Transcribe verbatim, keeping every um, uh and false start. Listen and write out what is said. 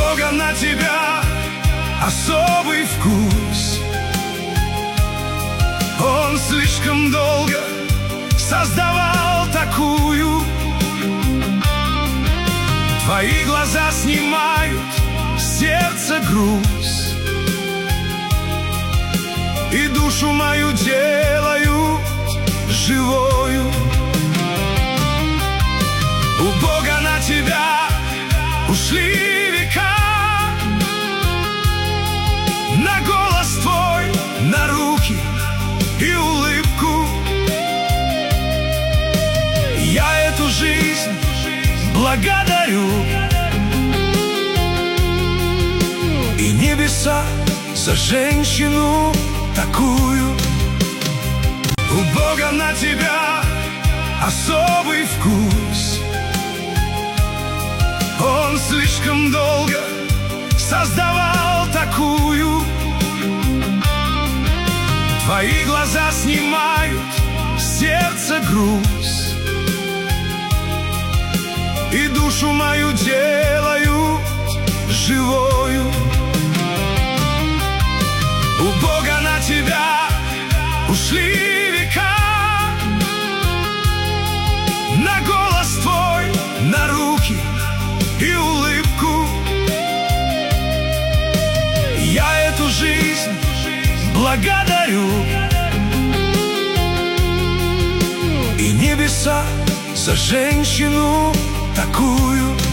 Бога на тебя особый вкус. Он слишком долго создавал такую. Твои глаза снимают с сердца груз, и душу мою делают живою. У Бога на тебя ушли века, на голос твой, на руки и улыбку. Я эту жизнь благодарю, и небеса за женщину такую. У Бога на тебя особый вкус. Он слишком долго создавал такую. Твои глаза снимают с сердца груз, и душу мою делают живою. У Бога на тебя ушли века, на голос твой, на руки и улыбку. Я эту жизнь благодарю, и небеса за женщину такую.